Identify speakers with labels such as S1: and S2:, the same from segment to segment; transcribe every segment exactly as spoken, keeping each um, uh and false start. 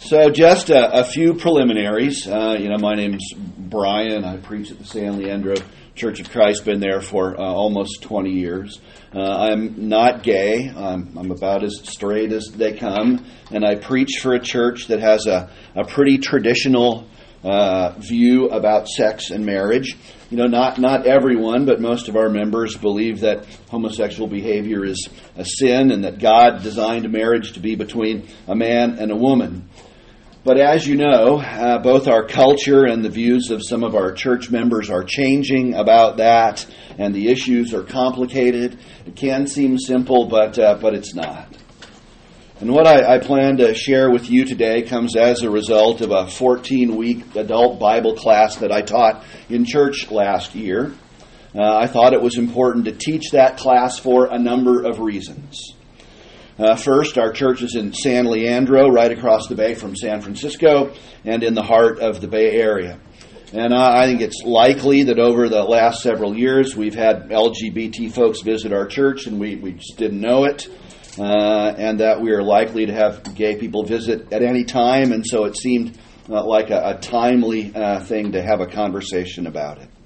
S1: So just a, a few preliminaries. Uh, you know, my name's Brian. I preach at the San Leandro Church of Christ. Been there for uh, almost twenty years. Uh, I'm not gay. I'm, I'm about as straight as they come. And I preach for a church that has a, a pretty traditional uh, view about sex and marriage. You know, not, not everyone, but most of our members believe that homosexual behavior is a sin and that God designed marriage to be between a man and a woman. But as you know, uh, both our culture and the views of some of our church members are changing about that, and the issues are complicated. It can seem simple, but uh, but it's not. And what I, I plan to share with you today comes as a result of a fourteen-week adult Bible class that I taught in church last year. Uh, I thought it was important to teach that class for a number of reasons. Uh, first, our church is in San Leandro, right across the bay from San Francisco, and in the heart of the Bay Area. And uh, I think it's likely that over the last several years we've had L G B T folks visit our church, and we, we just didn't know it, uh, and that we are likely to have gay people visit at any time, and so it seemed uh, like a, a timely uh, thing to have a conversation about it.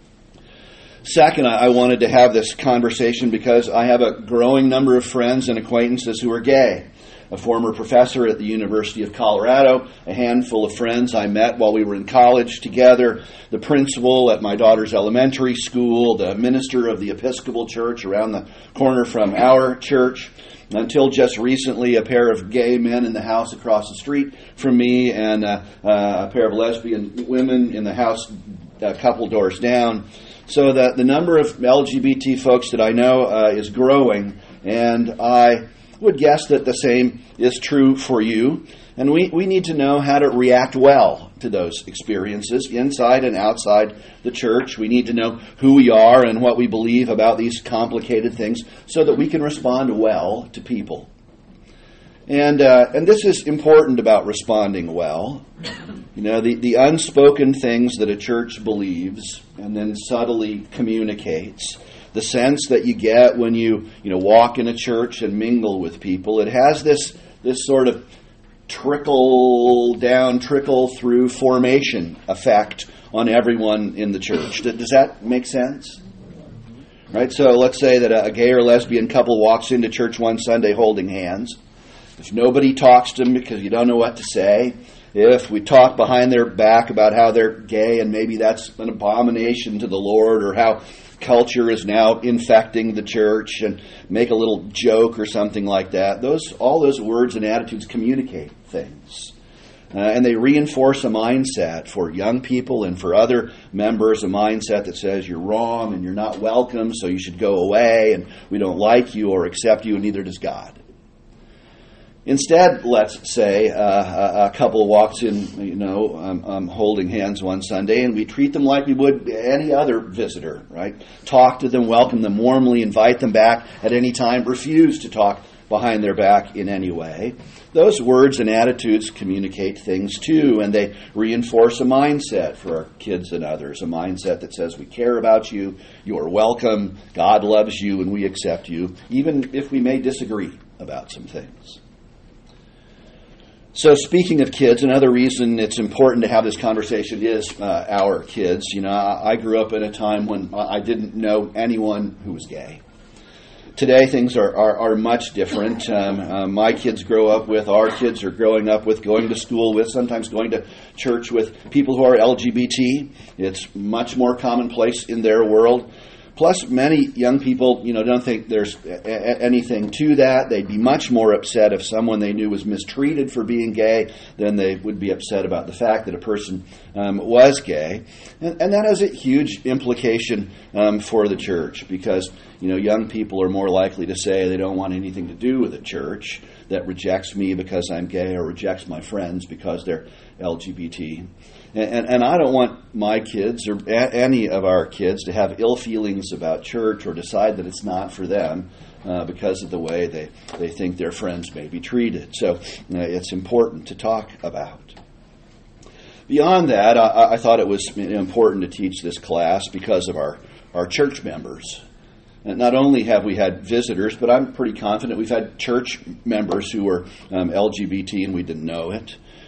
S1: Second, I wanted to have this conversation because I have a growing number of friends and acquaintances who are gay. A former professor at the University of Colorado, a handful of friends I met while we were in college together, the principal at my daughter's elementary school, the minister of the Episcopal Church around the corner from our church, until just recently a pair of gay men in the house across the street from me, and uh, uh, a pair of lesbian women in the house a couple doors down. So the, the number of L G B T folks that I know uh, is growing, and I would guess that the same is true for you. And we, we need to know how to react well to those experiences inside and outside the church. We need to know who we are and what we believe about these complicated things so that we can respond well to people. And uh, and this is important about responding well. You know, the, the unspoken things that a church believes and then subtly communicates, the sense that you get when you, you know, walk in a church and mingle with people, it has this this sort of trickle down, trickle through formation effect on everyone in the church. Does that make sense? Right? So let's say that a gay or lesbian couple walks into church one Sunday holding hands. If nobody talks to them because you don't know what to say, if we talk behind their back about how they're gay and maybe that's an abomination to the Lord, or how culture is now infecting the church, and make a little joke or something like that, those all those words and attitudes communicate things. Uh, and they reinforce a mindset for young people and for other members, a mindset that says you're wrong and you're not welcome, so you should go away, and we don't like you or accept you, and neither does God. Instead, let's say uh, a couple walks in, you know, um, um, holding hands one Sunday, and we treat them like we would any other visitor, right? Talk to them, welcome them warmly, invite them back at any time, refuse to talk behind their back in any way. Those words and attitudes communicate things too, and they reinforce a mindset for our kids and others, a mindset that says we care about you, you are welcome, God loves you, and we accept you, even if we may disagree about some things. So speaking of kids, another reason it's important to have this conversation is uh, our kids. You know, I grew up in a time when I didn't know anyone who was gay. Today things are, are, are much different. Um, uh, my kids grow up with, our kids are growing up with, going to school with, sometimes going to church with people who are L G B T. It's much more commonplace in their world. Plus, many young people, you know, don't think there's a- anything to that. They'd be much more upset if someone they knew was mistreated for being gay than they would be upset about the fact that a person um, was gay. And, and that has a huge implication um, for the church because, you know, young people are more likely to say they don't want anything to do with a church that rejects me because I'm gay or rejects my friends because they're L G B T. And, and I don't want my kids or a- any of our kids to have ill feelings about church or decide that it's not for them uh, because of the way they, they think their friends may be treated. So uh, it's important to talk about. Beyond that, I, I thought it was important to teach this class because of our, our church members. And not only have we had visitors, but I'm pretty confident we've had church members who were um, L G B T and we didn't know it.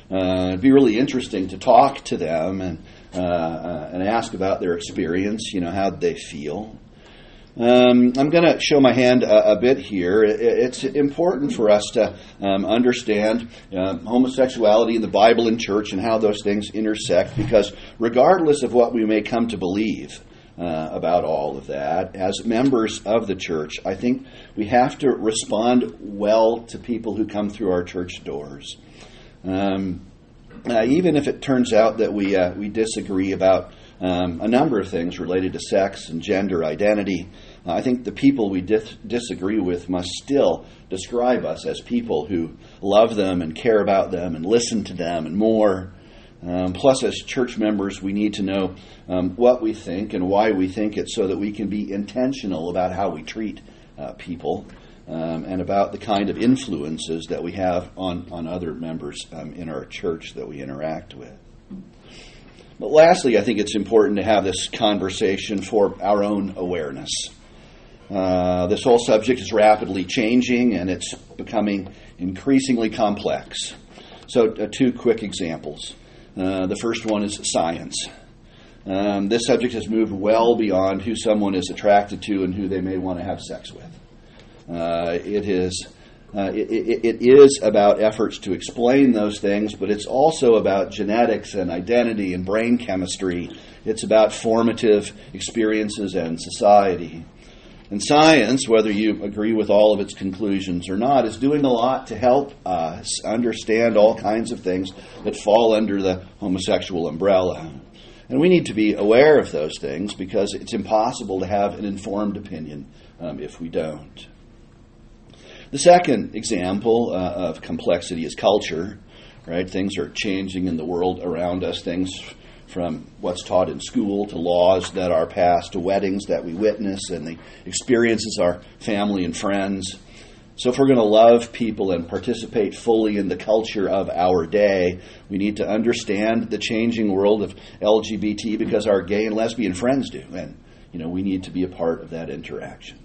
S1: Uh, it'd be really interesting to talk to them and uh, uh, and ask about their experience. You know, how they feel. Um, I'm going to show my hand a, a bit here. It, it's important for us to um, understand uh, homosexuality in the Bible and church and how those things intersect, because regardless of what we may come to believe uh, about all of that, as members of the church, I think we have to respond well to people who come through our church doors. Um, uh, even if it turns out that we uh, we disagree about Um, a number of things related to sex and gender identity. Uh, I think the people we dis- disagree with must still describe us as people who love them and care about them and listen to them and more. Um, plus, as church members, we need to know um, what we think and why we think it, so that we can be intentional about how we treat uh, people um, and about the kind of influences that we have on, on other members um, in our church that we interact with. But lastly, I think it's important to have this conversation for our own awareness. Uh, this whole subject is rapidly changing, and it's becoming increasingly complex. So uh, two quick examples. Uh, the first one is science. Um, this subject has moved well beyond who someone is attracted to and who they may want to have sex with. Uh, it is... Uh, it, it, it is about efforts to explain those things, but it's also about genetics and identity and brain chemistry. It's about formative experiences and society. And science, whether you agree with all of its conclusions or not, is doing a lot to help us understand all kinds of things that fall under the homosexual umbrella. And we need to be aware of those things, because it's impossible to have an informed opinion um, if we don't. The second example uh, of complexity is culture, right? Things are changing in the world around us, things from what's taught in school to laws that are passed to weddings that we witness and the experiences of our family and friends. So if we're going to love people and participate fully in the culture of our day, we need to understand the changing world of L G B T, because our gay and lesbian friends do. And, you know, we need to be a part of that interaction.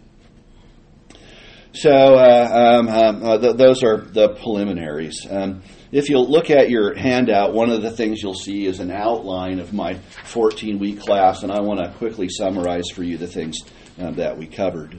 S1: So uh, um, um, uh, th- those are the preliminaries. Um, if you'll look at your handout, one of the things you'll see is an outline of my fourteen-week class, and I want to quickly summarize for you the things uh, that we covered.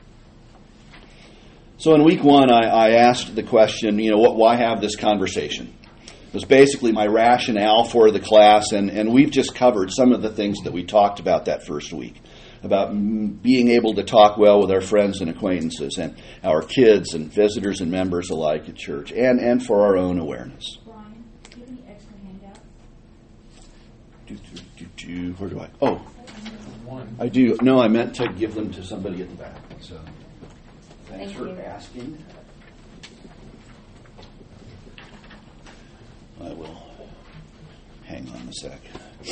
S1: So in week one, I, I asked the question, you know, what, why have this conversation? It was basically my rationale for the class, and, and we've just covered some of the things that we talked about that first week, about being able to talk well with our friends and acquaintances and our kids and visitors and members alike at church, and, and for our own awareness.
S2: Brian, do you have any extra handouts?
S1: Do, do, do, do, where do I? Oh, I do. No, I meant to give them to somebody at the back. So thanks
S2: Thank
S1: for
S2: you.
S1: asking. I will hang on a sec.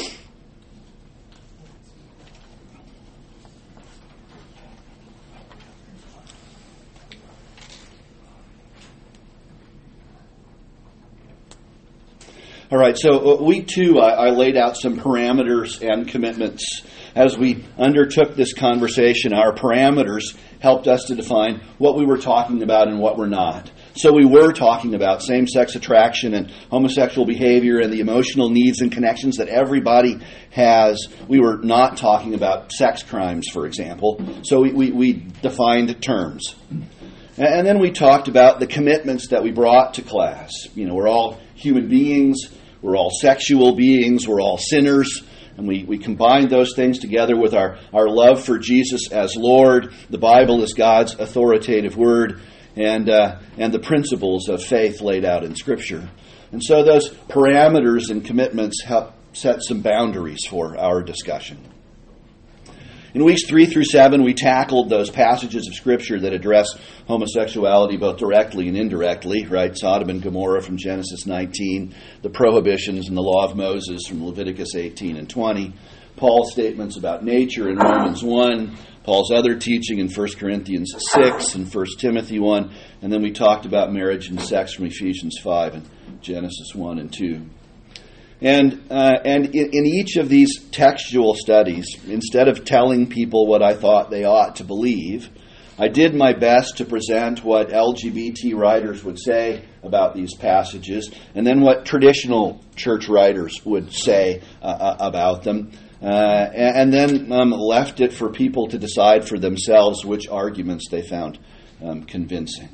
S1: All right, so uh, week two, I, I laid out some parameters and commitments. As we undertook this conversation, our parameters helped us to define what we were talking about and what we're not. So we were talking about same-sex attraction and homosexual behavior and the emotional needs and connections that everybody has. We were not talking about sex crimes, for example. So we, we, we defined terms. And then we talked about the commitments that we brought to class. You know, we're all human beings, we're all sexual beings, we're all sinners, and we, we combined those things together with our, our love for Jesus as Lord. The Bible is God's authoritative word, and uh, and the principles of faith laid out in Scripture. And so those parameters and commitments help set some boundaries for our discussion. In weeks three through seven, we tackled those passages of Scripture that address homosexuality both directly and indirectly, right? Sodom and Gomorrah from Genesis nineteen, the prohibitions in the law of Moses from Leviticus eighteen and twenty, Paul's statements about nature in Romans one, Paul's other teaching in First Corinthians six and First Timothy one, and then we talked about marriage and sex from Ephesians five and Genesis one and two. And uh, and in, in each of these textual studies, instead of telling people what I thought they ought to believe, I did my best to present what L G B T writers would say about these passages, and then what traditional church writers would say uh, about them, uh, and then um, left it for people to decide for themselves which arguments they found um, convincing.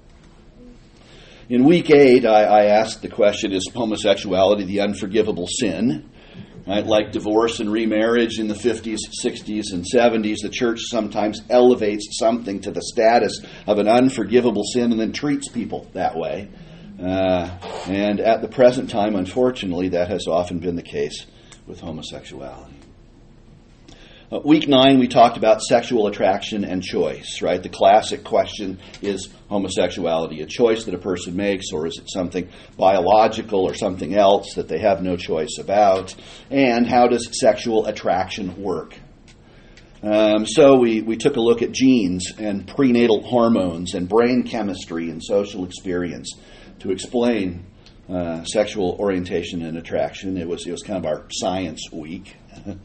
S1: In week eight, I, I asked the question, is homosexuality the unforgivable sin? Right, like divorce and remarriage in the fifties, sixties, and seventies, the church sometimes elevates something to the status of an unforgivable sin and then treats people that way. Uh, and at the present time, unfortunately, that has often been the case with homosexuality. Uh, week nine, we talked about sexual attraction and choice, right? The classic question, is homosexuality a choice that a person makes, or is it something biological or something else that they have no choice about? And how does sexual attraction work? Um, so we, we took a look at genes and prenatal hormones and brain chemistry and social experience to explain uh, sexual orientation and attraction. It was, it was kind of our science week.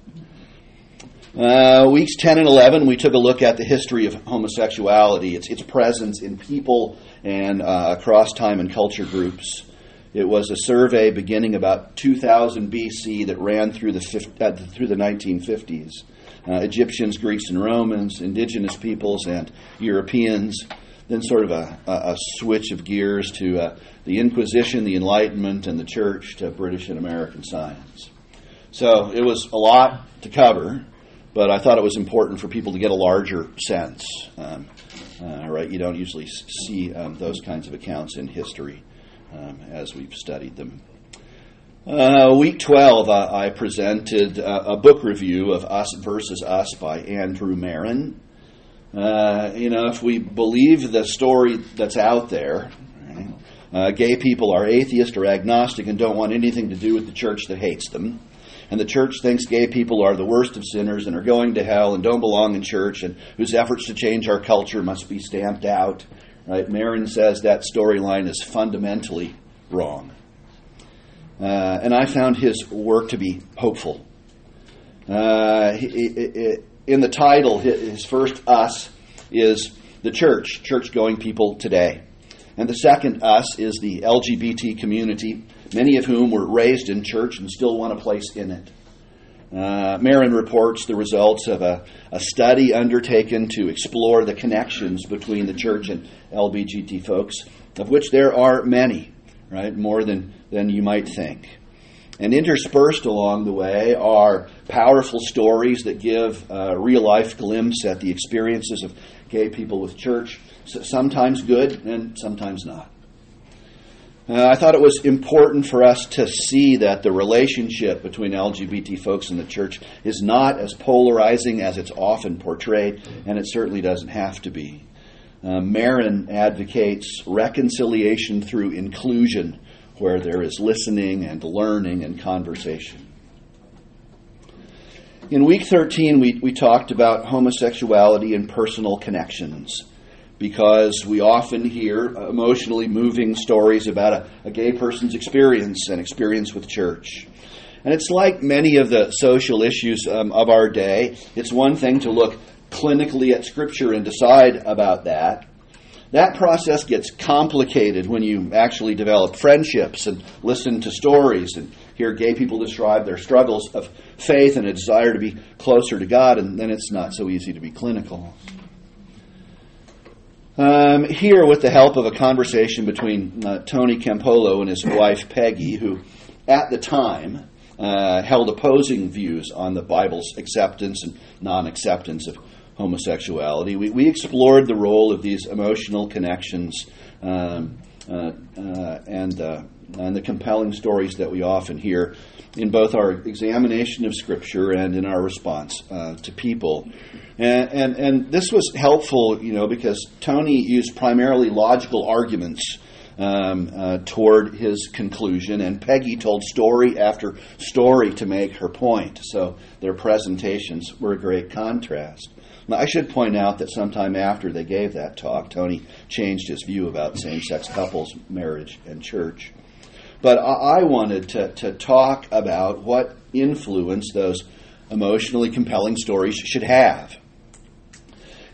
S1: Uh, weeks ten and eleven, we took a look at the history of homosexuality, its its presence in people and uh, across time and culture groups. It was a survey beginning about two thousand B C that ran through the uh, through the nineteen fifties. Uh, Egyptians, Greeks, and Romans, indigenous peoples, and Europeans. Then sort of a, a, a switch of gears to uh, the Inquisition, the Enlightenment, and the Church, to British and American science. So it was a lot to cover. But I thought it was important for people to get a larger sense. Um, uh, right, you don't usually see um, those kinds of accounts in history um, as we've studied them. Uh, week twelve, uh, I presented uh, a book review of Us versus Us by Andrew Marin. Uh, you know, if we believe the story that's out there, right, uh, gay people are atheist or agnostic and don't want anything to do with the church that hates them. And the church thinks gay people are the worst of sinners and are going to hell and don't belong in church, and whose efforts to change our culture must be stamped out. Right? Marin says that storyline is fundamentally wrong. Uh, and I found his work to be hopeful. Uh, he, he, in the title, his first us is the church, church-going people today. And the second us is the L G B T community, many of whom were raised in church and still want a place in it. Uh, Marin reports the results of a, a study undertaken to explore the connections between the church and L G B T folks, of which there are many, right? More than, than you might think. And interspersed along the way are powerful stories that give a real-life glimpse at the experiences of gay people with church, sometimes good and sometimes not. Uh, I thought it was important for us to see that the relationship between L G B T folks and the church is not as polarizing as it's often portrayed, and it certainly doesn't have to be. Uh, Marin advocates reconciliation through inclusion, where there is listening and learning and conversation. In week thirteen, we, we talked about homosexuality and personal connections, because we often hear emotionally moving stories about a, a gay person's experience and experience with church. And it's like many of the social issues um, of our day. It's one thing to look clinically at Scripture and decide about that. That process gets complicated when you actually develop friendships and listen to stories and hear gay people describe their struggles of faith and a desire to be closer to God, and then it's not so easy to be clinical. Um, here, with the help of a conversation between uh, Tony Campolo and his wife Peggy, who at the time uh, held opposing views on the Bible's acceptance and non-acceptance of homosexuality, we, we explored the role of these emotional connections um, uh, uh, and, uh, and the compelling stories that we often hear in both our examination of Scripture and in our response uh, to people. And, and and this was helpful, you know, because Tony used primarily logical arguments um, uh, toward his conclusion, and Peggy told story after story to make her point. So their presentations were a great contrast. Now, I should point out that sometime after they gave that talk, Tony changed his view about same-sex couples, marriage, and church. But I wanted to, to talk about what influence those emotionally compelling stories should have.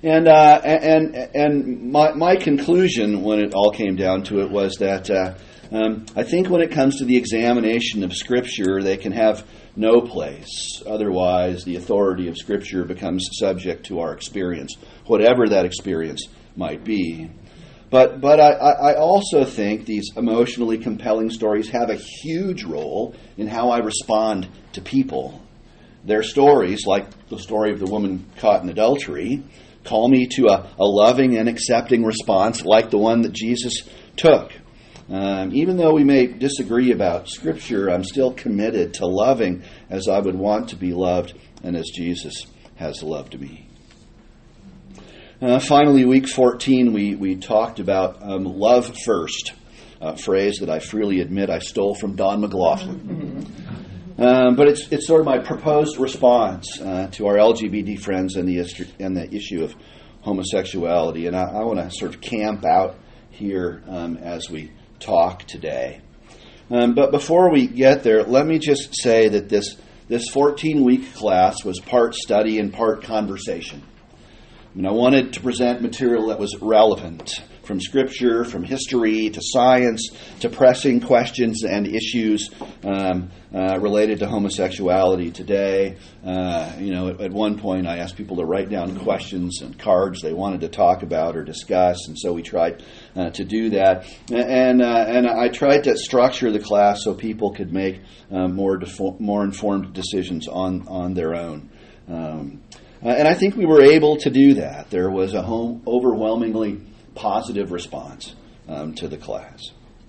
S1: And uh, and and my my conclusion when it all came down to it was that uh, um, I think when it comes to the examination of Scripture, they can have no place. Otherwise, the authority of Scripture becomes subject to our experience, whatever that experience might be. But but I, I also think these emotionally compelling stories have a huge role in how I respond to people. Their stories, like the story of the woman caught in adultery, call me to a, a loving and accepting response like the one that Jesus took. Um, even though we may disagree about Scripture, I'm still committed to loving as I would want to be loved and as Jesus has loved me. Uh, finally, week fourteen, we, we talked about um, love first, a phrase that I freely admit I stole from Don McLaughlin. Um, but it's it's sort of my proposed response uh, to our L G B T friends and the and the issue of homosexuality, and I, I want to sort of camp out here um, as we talk today. Um, but before we get there, let me just say that this this fourteen-week class was part study and part conversation. I mean, I wanted to present material that was relevant, from Scripture, from history, to science, to pressing questions and issues um, uh, related to homosexuality today. Uh, you know, at, at one point I asked people to write down questions and cards they wanted to talk about or discuss, and so we tried uh, to do that. And uh, and I tried to structure the class so people could make uh, more defo- more informed decisions on, on their own. Um, uh, and I think we were able to do that. There was a home overwhelmingly positive response um, to the class.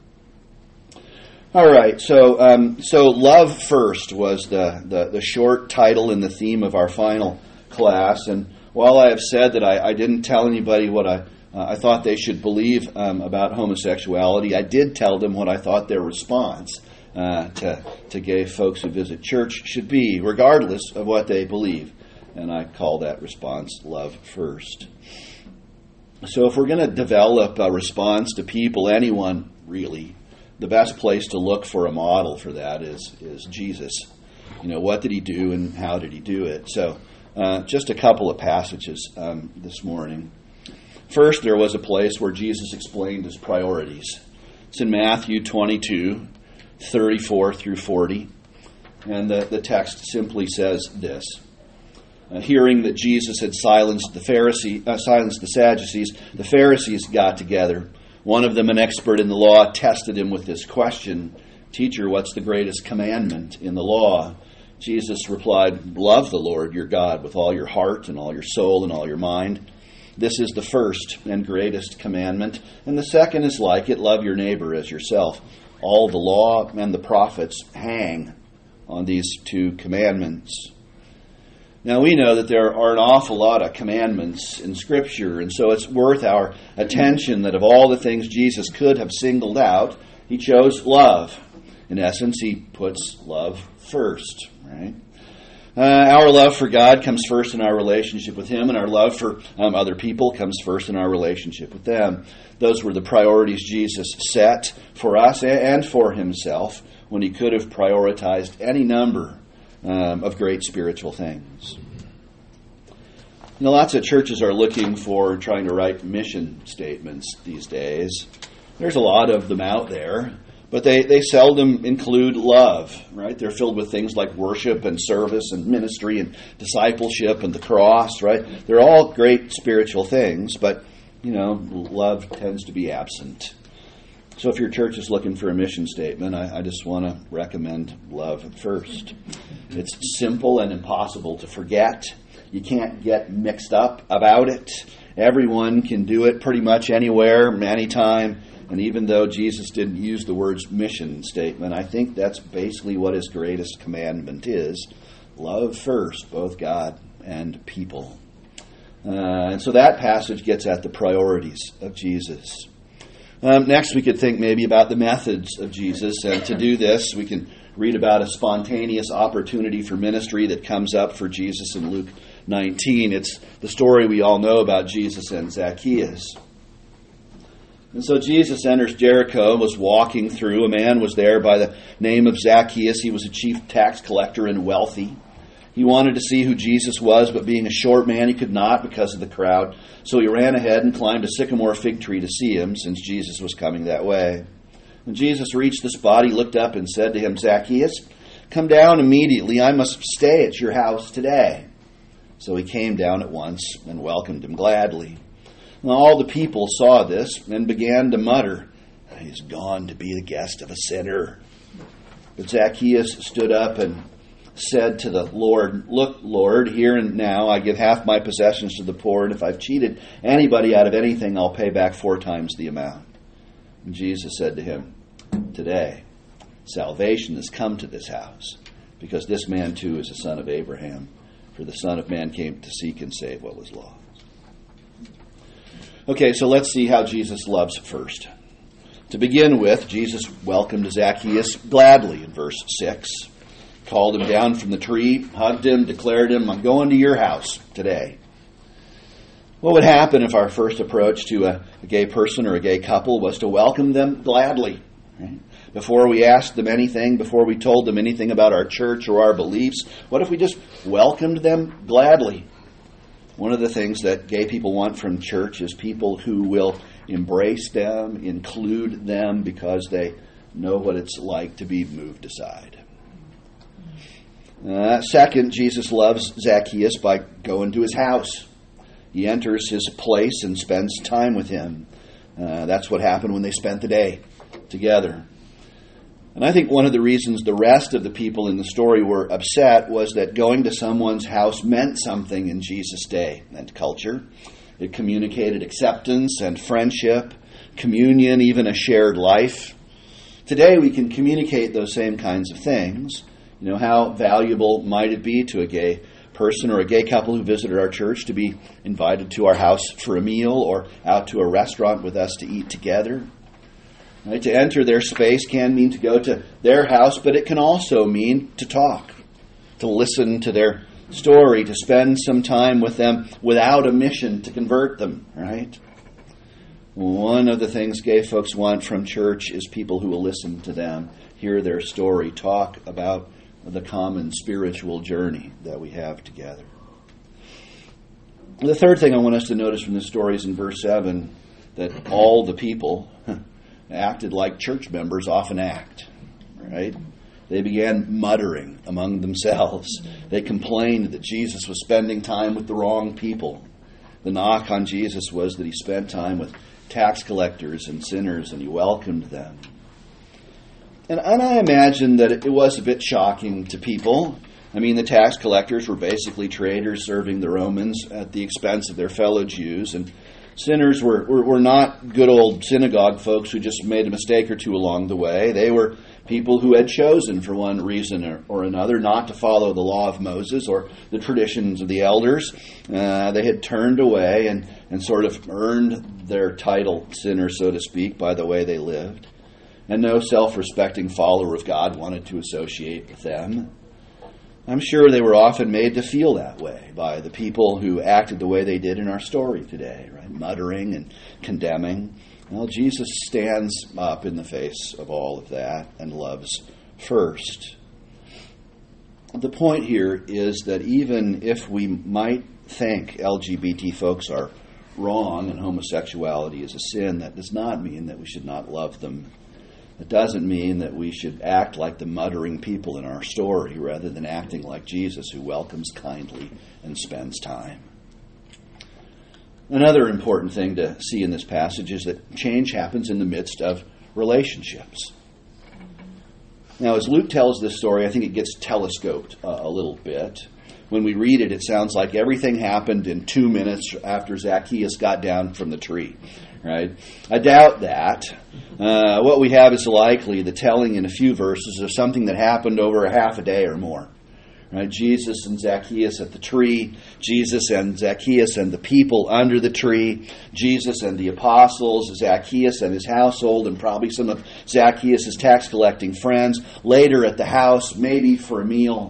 S1: All right, so um, so love first was the, the the short title and the theme of our final class. And while I have said that I, I didn't tell anybody what I uh, I thought they should believe um, about homosexuality, I did tell them what I thought their response uh, to to gay folks who visit church should be, regardless of what they believe. And I call that response love first. So if we're going to develop a response to people, anyone really, the best place to look for a model for that is is Jesus. You know, what did he do and how did he do it? So uh, just a couple of passages um, this morning. First, there was a place where Jesus explained his priorities. It's in Matthew twenty-two, thirty-four through forty. And the, the text simply says this. Uh, hearing that Jesus had silenced the Pharisee, uh, silenced the Sadducees, the Pharisees got together. One of them, an expert in the law, tested him with this question, "Teacher, what's the greatest commandment in the law?" Jesus replied, "Love the Lord your God with all your heart and all your soul and all your mind. This is the first and greatest commandment. And the second is like it, love your neighbor as yourself. All the law and the prophets hang on these two commandments." Now, we know that there are an awful lot of commandments in Scripture, and so it's worth our attention that of all the things Jesus could have singled out, he chose love. In essence, he puts love first, right? Uh, our love for God comes first in our relationship with him, and our love for um, other people comes first in our relationship with them. Those were the priorities Jesus set for us and for himself when he could have prioritized any number Um, of great spiritual things. You know, lots of churches are looking for trying to write mission statements these days. There's a lot of them out there, but they, they seldom include love, right? They're filled with things like worship and service and ministry and discipleship and the cross, right? They're all great spiritual things, but, you know, love tends to be absent. So if your church is looking for a mission statement, I, I just want to recommend love first. It's simple and impossible to forget. You can't get mixed up about it. Everyone can do it pretty much anywhere, anytime. And even though Jesus didn't use the words mission statement, I think that's basically what his greatest commandment is. Love first, both God and people. Uh, and so that passage gets at the priorities of Jesus. Um, next, we could think maybe about the methods of Jesus. And to do this, we can read about a spontaneous opportunity for ministry that comes up for Jesus in Luke nineteen. It's the story we all know about Jesus and Zacchaeus. And so Jesus enters Jericho and was walking through. A man was there by the name of Zacchaeus. He was a chief tax collector and wealthy. He wanted to see who Jesus was, but being a short man, he could not because of the crowd. So he ran ahead and climbed a sycamore fig tree to see him, since Jesus was coming that way. When Jesus reached the spot, he looked up and said to him, "Zacchaeus, come down immediately. I must stay at your house today." So he came down at once and welcomed him gladly. Now, all the people saw this and began to mutter, "He's gone to be the guest of a sinner." But Zacchaeus stood up and said to the Lord, "Look, Lord, here and now I give half my possessions to the poor, and if I've cheated anybody out of anything, I'll pay back four times the amount." And Jesus said to him, "Today, salvation has come to this house, because this man too is a son of Abraham. For the Son of Man came to seek and save what was lost." Okay, so let's see how Jesus loves first. To begin with, Jesus welcomed Zacchaeus gladly in verse six. Called him down from the tree, hugged him, declared him, "I'm going to your house today." What would happen if our first approach to a, a gay person or a gay couple was to welcome them gladly? Right? Before we asked them anything, before we told them anything about our church or our beliefs, what if we just welcomed them gladly? One of the things that gay people want from church is people who will embrace them, include them, because they know what it's like to be moved aside. Uh, second, Jesus loves Zacchaeus by going to his house. He enters his place and spends time with him. Uh, that's what happened when they spent the day together. And I think one of the reasons the rest of the people in the story were upset was that going to someone's house meant something in Jesus' day and culture. It communicated acceptance and friendship, communion, even a shared life. Today we can communicate those same kinds of things. You know, how valuable might it be to a gay person or a gay couple who visited our church to be invited to our house for a meal or out to a restaurant with us to eat together? Right? To enter their space can mean to go to their house, but it can also mean to talk, to listen to their story, to spend some time with them without a mission to convert them, right? One of the things gay folks want from church is people who will listen to them, hear their story, talk about the common spiritual journey that we have together. The third thing I want us to notice from this story is in verse seven, that all the people acted like church members often act, right? They began muttering among themselves. They complained that Jesus was spending time with the wrong people. The knock on Jesus was that he spent time with tax collectors and sinners, and he welcomed them. And, and I imagine that it was a bit shocking to people. I mean, the tax collectors were basically traders serving the Romans at the expense of their fellow Jews, and sinners were, were, were not good old synagogue folks who just made a mistake or two along the way. They were people who had chosen, for one reason or, or another, not to follow the law of Moses or the traditions of the elders. Uh, they had turned away and, and sort of earned their title sinner, so to speak, by the way they lived. And no self-respecting follower of God wanted to associate with them. I'm sure they were often made to feel that way by the people who acted the way they did in our story today, right? Muttering and condemning. Well, Jesus stands up in the face of all of that and loves first. The point here is that even if we might think L G B T folks are wrong and homosexuality is a sin, that does not mean that we should not love them. It doesn't mean that we should act like the muttering people in our story rather than acting like Jesus, who welcomes kindly and spends time. Another important thing to see in this passage is that change happens in the midst of relationships. Now, as Luke tells this story, I think it gets telescoped uh, a little bit. When we read it, it sounds like everything happened in two minutes after Zacchaeus got down from the tree. Right? I doubt that. Uh, what we have is likely the telling in a few verses of something that happened over a half a day or more. Right? Jesus and Zacchaeus at the tree, Jesus and Zacchaeus and the people under the tree, Jesus and the apostles, Zacchaeus and his household, and probably some of Zacchaeus' tax collecting friends, later at the house, maybe for a meal.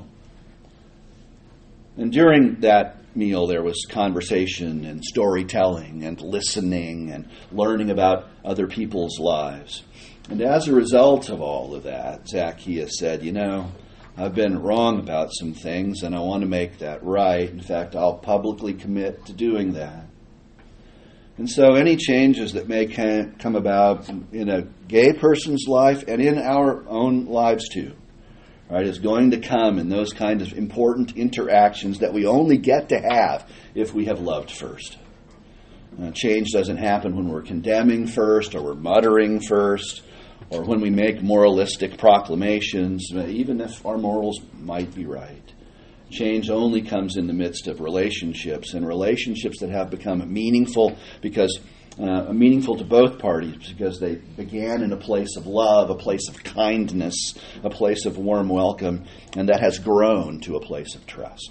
S1: And during that meal, there was conversation and storytelling and listening and learning about other people's lives. And as a result of all of that, Zacchaeus said, you know, I've been wrong about some things, and I want to make that right. In fact, I'll publicly commit to doing that. And so any changes that may come about in a gay person's life and in our own lives too, right, is going to come in those kinds of important interactions that we only get to have if we have loved first. Uh, change doesn't happen when we're condemning first, or we're muttering first, or when we make moralistic proclamations, even if our morals might be right. Change only comes in the midst of relationships, and relationships that have become meaningful because uh, meaningful to both parties because they began in a place of love, a place of kindness, a place of warm welcome, and that has grown to a place of trust.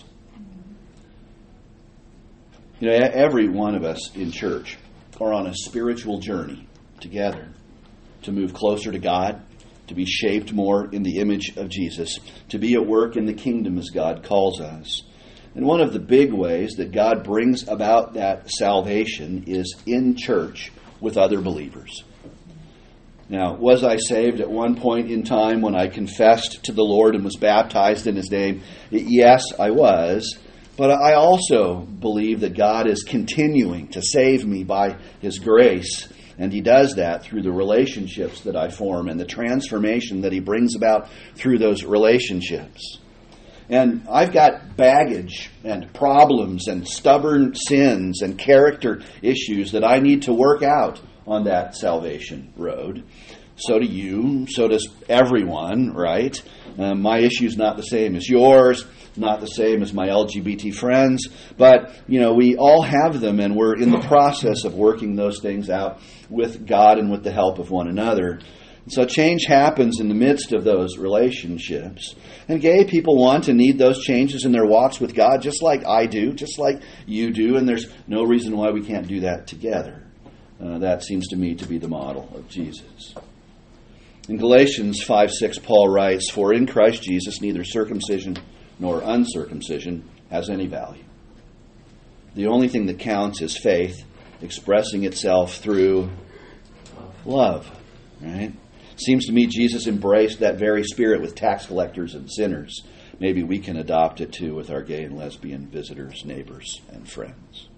S1: You know, every one of us in church are on a spiritual journey together to move closer to God, to be shaped more in the image of Jesus, to be at work in the kingdom as God calls us. And one of the big ways that God brings about that salvation is in church with other believers. Now, was I saved at one point in time when I confessed to the Lord and was baptized in His name? Yes, I was. But I also believe that God is continuing to save me by His grace. And He does that through the relationships that I form and the transformation that He brings about through those relationships. And I've got baggage and problems and stubborn sins and character issues that I need to work out on that salvation road. So do you. So does everyone, right? Um, my issue's not the same as yours. Not the same as my L G B T friends, but, you know, we all have them, and we're in the process of working those things out with God and with the help of one another. And so change happens in the midst of those relationships. And gay people want and need those changes in their walks with God, just like I do, just like you do, and there's no reason why we can't do that together. Uh, that seems to me to be the model of Jesus. In Galatians five six, Paul writes, "For in Christ Jesus neither circumcision nor uncircumcision has any value. The only thing that counts is faith expressing itself through love." Right? Seems to me Jesus embraced that very spirit with tax collectors and sinners. Maybe we can adopt it too with our gay and lesbian visitors, neighbors, and friends.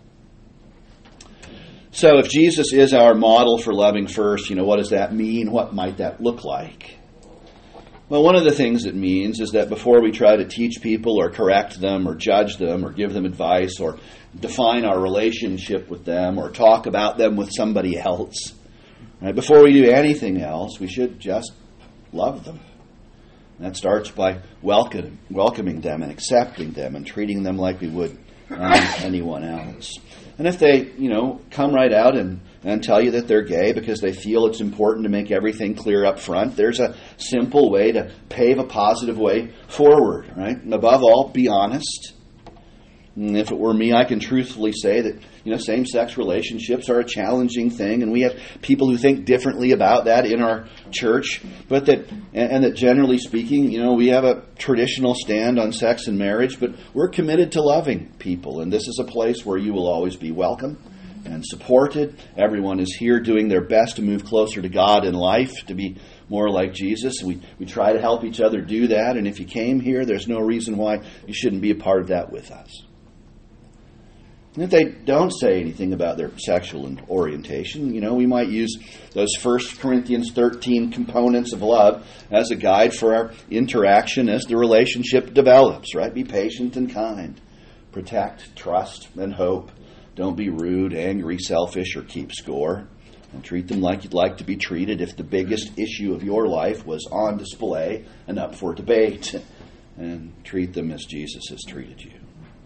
S1: So if Jesus is our model for loving first, you know, what does that mean? What might that look like? Well, one of the things it means is that before we try to teach people or correct them or judge them or give them advice or define our relationship with them or talk about them with somebody else, right, before we do anything else, we should just love them. And that starts by welcome, welcoming them and accepting them and treating them like we would um, anyone else. And if they, you know, come right out and, and tell you that they're gay because they feel it's important to make everything clear up front, there's a simple way to pave a positive way forward, right? And above all, be honest. And if it were me, I can truthfully say that, you know, same-sex relationships are a challenging thing, and we have people who think differently about that in our church, but that, and, and that generally speaking, you know, we have a traditional stand on sex and marriage, but we're committed to loving people, and this is a place where you will always be welcome and supported. Everyone is here doing their best to move closer to God in life, to be more like Jesus. We we try to help each other do that, and if you came here, there's no reason why you shouldn't be a part of that with us. And if they don't say anything about their sexual orientation, you know, we might use those First Corinthians thirteen components of love as a guide for our interaction as the relationship develops, right? Be patient and kind. Protect, trust, and hope. Don't be rude, angry, selfish, or keep score. And treat them like you'd like to be treated if the biggest issue of your life was on display and up for debate. And treat them as Jesus has treated you.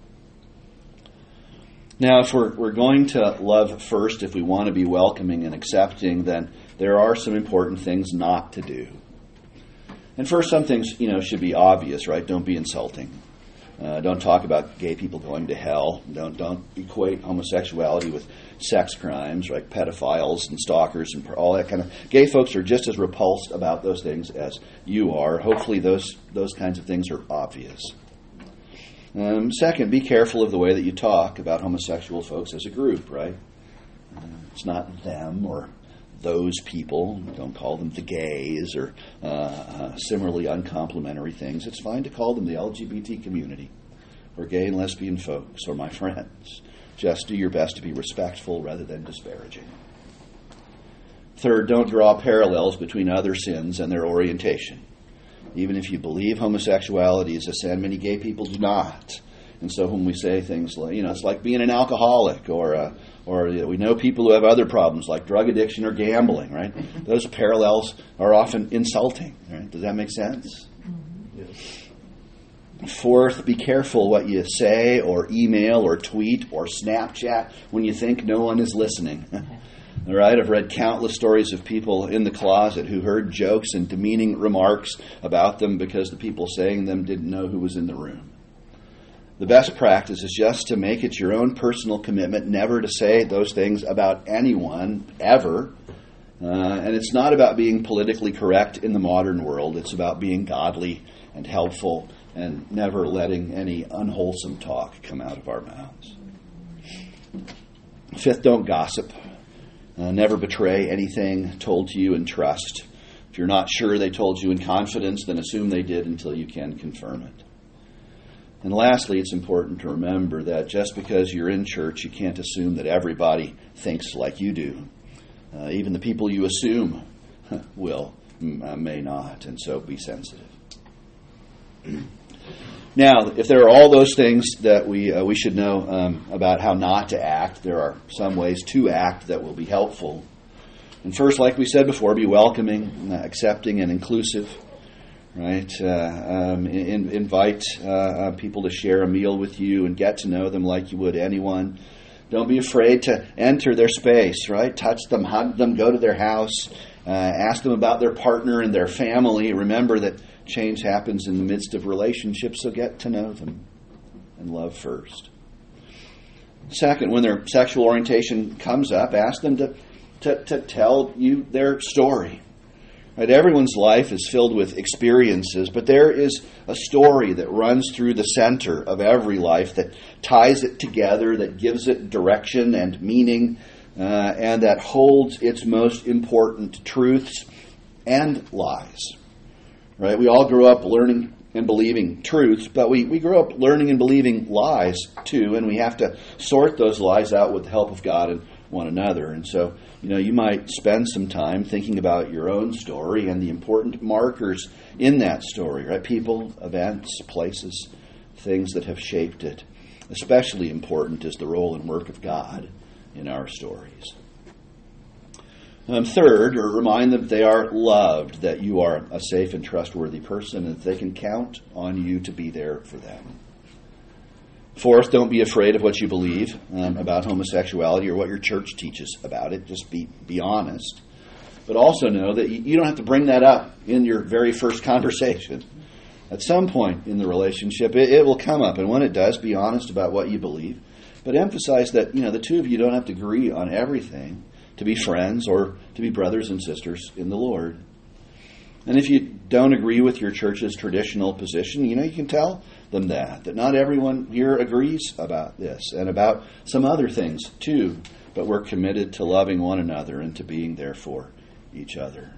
S1: Now, if we're, we're going to love first, if we want to be welcoming and accepting, then there are some important things not to do. And first, some things, you know, should be obvious, right? Don't be insulting. Uh, don't talk about gay people going to hell. Don't don't equate homosexuality with sex crimes, like pedophiles and stalkers and all that kind of. Gay folks are just as repulsed about those things as you are. Hopefully, those those kinds of things are obvious. Um, second, be careful of the way that you talk about homosexual folks as a group, right? Uh, it's not them or those people. Don't call them the gays or uh, uh, similarly uncomplimentary things. It's fine to call them the L G B T community or gay and lesbian folks or my friends. Just do your best to be respectful rather than disparaging. Third, don't draw parallels between other sins and their orientation. Even if you believe homosexuality is a sin, many gay people do not. And so when we say things like, you know, it's like being an alcoholic or uh, or you know, we know people who have other problems like drug addiction or gambling, right? Those parallels are often insulting, right? Does that make sense? Yes. Fourth, be careful what you say or email or tweet or Snapchat when you think no one is listening. All right, I've read countless stories of people in the closet who heard jokes and demeaning remarks about them because the people saying them didn't know who was in the room. The best practice is just to make it your own personal commitment never to say those things about anyone, ever. Uh, and it's not about being politically correct in the modern world. It's about being godly and helpful and never letting any unwholesome talk come out of our mouths. Fifth, don't gossip. Uh, never betray anything told to you in trust. If you're not sure they told you in confidence, then assume they did until you can confirm it. And lastly, it's important to remember that just because you're in church, you can't assume that everybody thinks like you do. Uh, even the people you assume will, uh, may not, and so be sensitive. Now, if there are all those things that we uh, we should know um, about how not to act, there are some ways to act that will be helpful. And first, like we said before, be welcoming, uh, accepting, and inclusive. Right? Uh, um, in, invite uh, uh, people to share a meal with you and get to know them like you would anyone. Don't be afraid to enter their space, right? Touch them, hug them, go to their house, uh, ask them about their partner and their family. Remember that change happens in the midst of relationships, so get to know them and love first. Second, when their sexual orientation comes up, ask them to, to, to tell you their story. Right? Everyone's life is filled with experiences, but there is a story that runs through the center of every life that ties it together, that gives it direction and meaning, uh, and that holds its most important truths and lies. Right? We all grew up learning and believing truths, but we, we grew up learning and believing lies too, and we have to sort those lies out with the help of God and one another. And so, you know, you might spend some time thinking about your own story and the important markers in that story, right? People, events, places, things that have shaped it. Especially important is the role and work of God in our stories. Um, third, or remind them they are loved, that you are a safe and trustworthy person, and that they can count on you to be there for them. Fourth, don't be afraid of what you believe um, about homosexuality or what your church teaches about it. Just be be honest. But also know that you, you don't have to bring that up in your very first conversation. At some point in the relationship, it, it will come up, and when it does, be honest about what you believe. But emphasize that, you know, the two of you don't have to agree on everything to be friends or to be brothers and sisters in the Lord. And if you don't agree with your church's traditional position, you know, you can tell them that, that not everyone here agrees about this and about some other things too, but we're committed to loving one another and to being there for each other.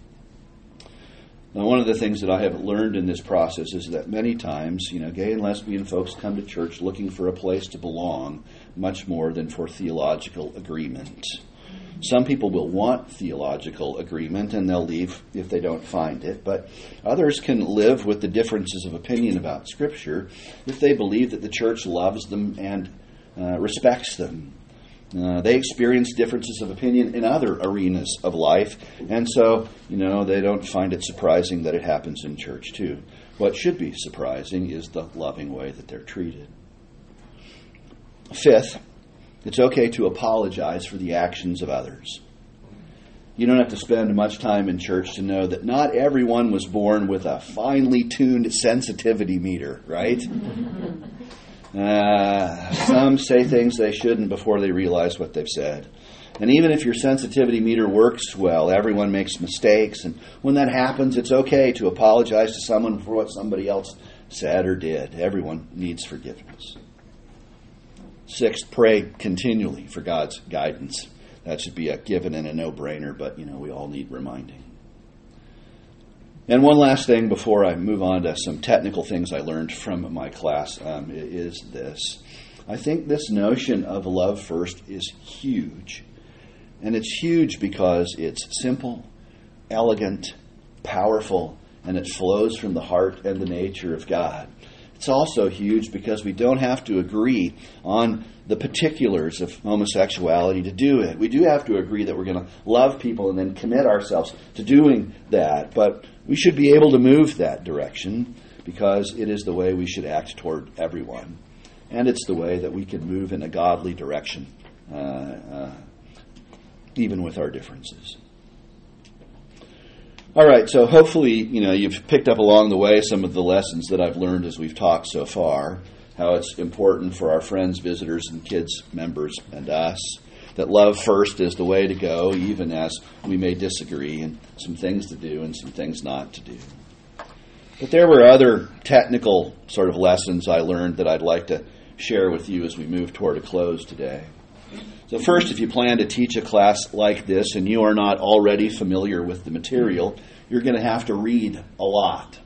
S1: Now, one of the things that I have learned in this process is that many times, you know, gay and lesbian folks come to church looking for a place to belong much more than for theological agreement. Some people will want theological agreement and they'll leave if they don't find it, but others can live with the differences of opinion about Scripture if they believe that the church loves them and uh, respects them. Uh, they experience differences of opinion in other arenas of life, and so, you know, they don't find it surprising that it happens in church too. What should be surprising is the loving way that they're treated. Fifth, it's okay to apologize for the actions of others. You don't have to spend much time in church to know that not everyone was born with a finely tuned sensitivity meter, right? Uh, some say things they shouldn't before they realize what they've said. And even if your sensitivity meter works well, everyone makes mistakes. And when that happens, it's okay to apologize to someone for what somebody else said or did. Everyone needs forgiveness. Sixth, pray continually for God's guidance. that should be a given and a no-brainer, but, you know, we all need reminding. And one last thing before I move on to some technical things I learned from my class um, is this. I think this notion of love first is huge. And it's huge because it's simple, elegant, powerful, and it flows from the heart and the nature of God. It's also huge because we don't have to agree on the particulars of homosexuality to do it. We do have to agree that we're going to love people and then commit ourselves to doing that. But we should be able to move that direction because it is the way we should act toward everyone. And it's the way that we can move in a godly direction, uh, uh, even with our differences. All right, so hopefully, you know, you've picked up along the way some of the lessons that I've learned as we've talked so far, how it's important for our friends, visitors, and kids, members, and us, that love first is the way to go, even as we may disagree, and some things to do and some things not to do. But there were other technical sort of lessons I learned that I'd like to share with you as we move toward a close today. So first, if you plan to teach a class like this and you are not already familiar with the material, you're going to have to read a lot.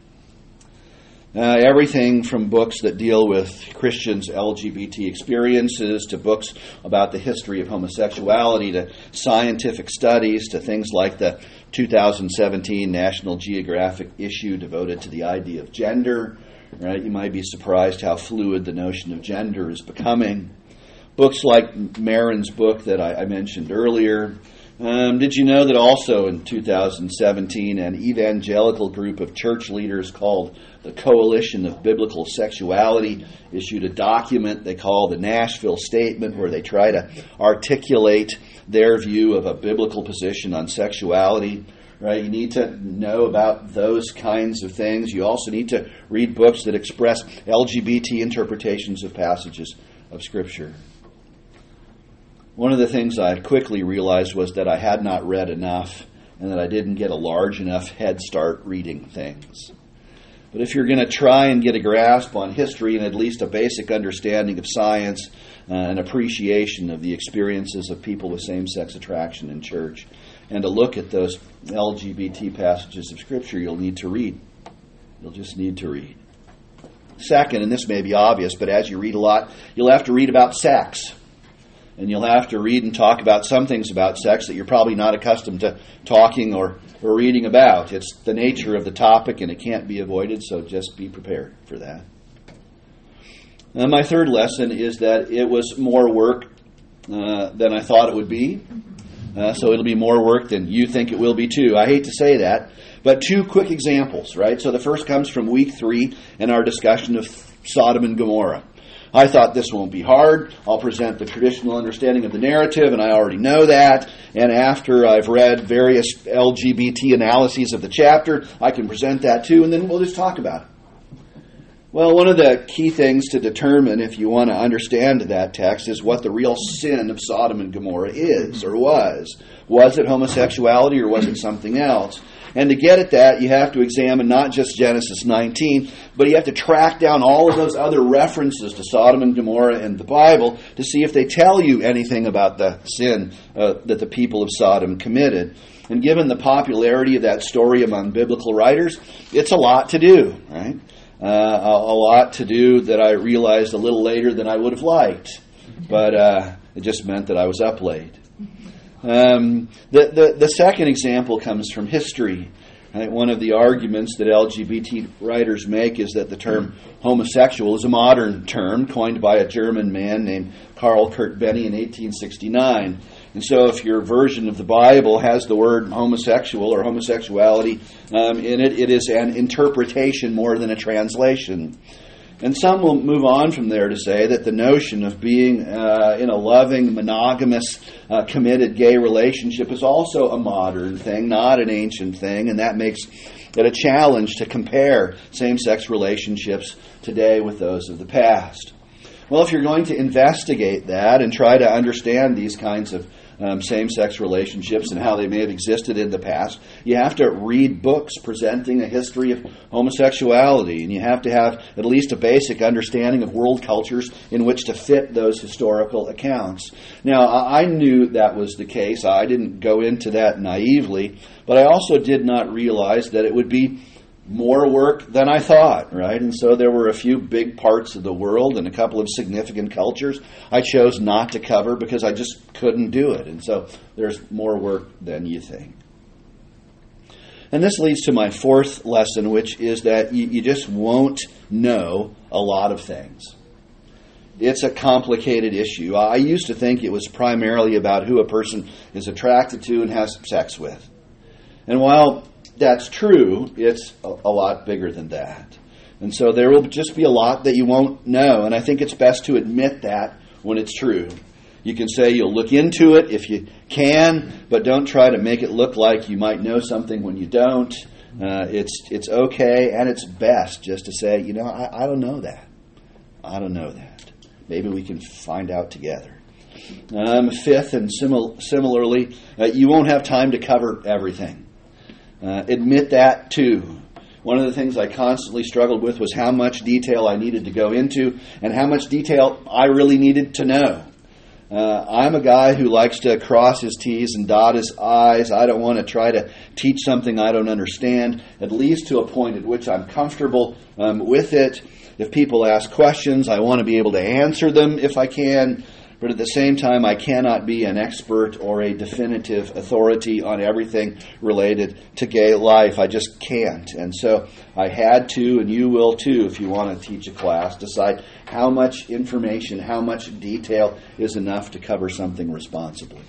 S1: Uh, everything from books that deal with Christians' L G B T experiences to books about the history of homosexuality to scientific studies to things like the two thousand seventeen National Geographic issue devoted to the idea of gender. Right? You might be surprised how fluid the notion of gender is becoming. Books like Marin's book that I, I mentioned earlier. Um, did you know that also in two thousand seventeen, an evangelical group of church leaders called the Coalition of Biblical Sexuality issued a document they call the Nashville Statement, where they try to articulate their view of a biblical position on sexuality? Right? You need to know about those kinds of things. You also need to read books that express L G B T interpretations of passages of Scripture. One of the things I quickly realized was that I had not read enough and that I didn't get a large enough head start reading things. But if you're going to try and get a grasp on history and at least a basic understanding of science, uh, an appreciation of the experiences of people with same-sex attraction in church, and to look at those L G B T passages of Scripture, you'll need to read. You'll just need to read. Second, and this may be obvious, but as you read a lot, you'll have to read about sex. And you'll have to read and talk about some things about sex that you're probably not accustomed to talking or, or reading about. It's the nature of the topic and it can't be avoided, so just be prepared for that. And my third lesson is that it was more work uh, than I thought it would be. Uh, so it'll be more work than you think it will be too. I hate to say that, but two quick examples, right? So the first comes from week three in our discussion of Sodom and Gomorrah. I thought this won't be hard. I'll present the traditional understanding of the narrative, and I already know that. And after I've read various L G B T analyses of the chapter, I can present that too, and then we'll just talk about it. Well, one of the key things to determine if you want to understand that text is what the real sin of Sodom and Gomorrah is or was. Was it homosexuality or was it something else? And to get at that, you have to examine not just Genesis nineteen, but you have to track down all of those other references to Sodom and Gomorrah in the Bible to see if they tell you anything about the sin uh, that the people of Sodom committed. And given the popularity of that story among biblical writers, it's a lot to do, right? Uh, a, a lot to do that I realized a little later than I would have liked. But uh, it just meant that I was up late. Um, the, the, the second example comes from history. Right? One of the arguments that L G B T writers make is that the term homosexual is a modern term coined by a German man named Karl Kurt Benny in eighteen sixty-nine. And so if your version of the Bible has the word homosexual or homosexuality um, in it, it is an interpretation more than a translation. And some will move on from there to say that the notion of being uh, in a loving, monogamous, uh, committed gay relationship is also a modern thing, not an ancient thing, and that makes it a challenge to compare same-sex relationships today with those of the past. Well, if you're going to investigate that and try to understand these kinds of um, same-sex relationships and how they may have existed in the past. You have to read books presenting a history of homosexuality, and you have to have at least a basic understanding of world cultures in which to fit those historical accounts. Now, I knew that was the case. I didn't go into that naively, but I also did not realize that it would be more work than I thought, right? And so there were a few big parts of the world and a couple of significant cultures I chose not to cover because I just couldn't do it. And so there's more work than you think. And this leads to my fourth lesson, which is that you, you just won't know a lot of things. It's a complicated issue. I used to think it was primarily about who a person is attracted to and has sex with. And while that's true, it's a, a lot bigger than that. And so there will just be a lot that you won't know. And I think it's best to admit that when it's true. You can say you'll look into it if you can, but don't try to make it look like you might know something when you don't. Uh, it's it's okay, and it's best just to say, you know, I, I don't know that. I don't know that. Maybe we can find out together. Um, fifth, and simil- similarly, uh, you won't have time to cover everything. Uh, admit that too. One of the things I constantly struggled with was how much detail I needed to go into and how much detail I really needed to know. Uh, I'm a guy who likes to cross his T's and dot his I's. I don't want to try to teach something I don't understand, at least to a point at which I'm comfortable um, with it. If people ask questions, I want to be able to answer them if I can. But at the same time, I cannot be an expert or a definitive authority on everything related to gay life. I just can't. And so I had to, and you will too, if you want to teach a class, decide how much information, how much detail is enough to cover something responsibly.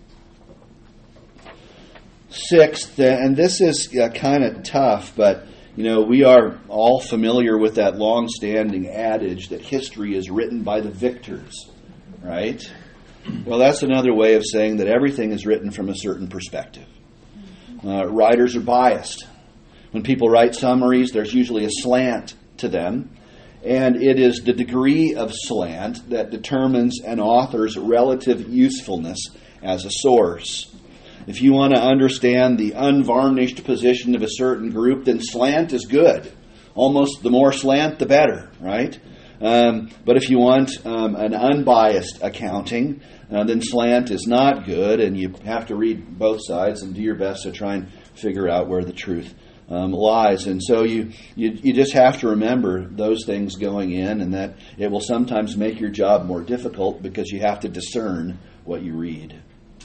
S1: Sixth, and this is uh, kind of tough, but you know, we are all familiar with that long-standing adage that history is written by the victors. Right? Well, that's another way of saying that everything is written from a certain perspective. Uh, writers are biased. When people write summaries, there's usually a slant to them, and it is the degree of slant that determines an author's relative usefulness as a source. If you want to understand the unvarnished position of a certain group, then slant is good. Almost the more slant, the better, right? Um, but if you want um, an unbiased accounting, uh, then slant is not good, and you have to read both sides and do your best to try and figure out where the truth um, lies. And so you, you you just have to remember those things going in, and that it will sometimes make your job more difficult because you have to discern what you read.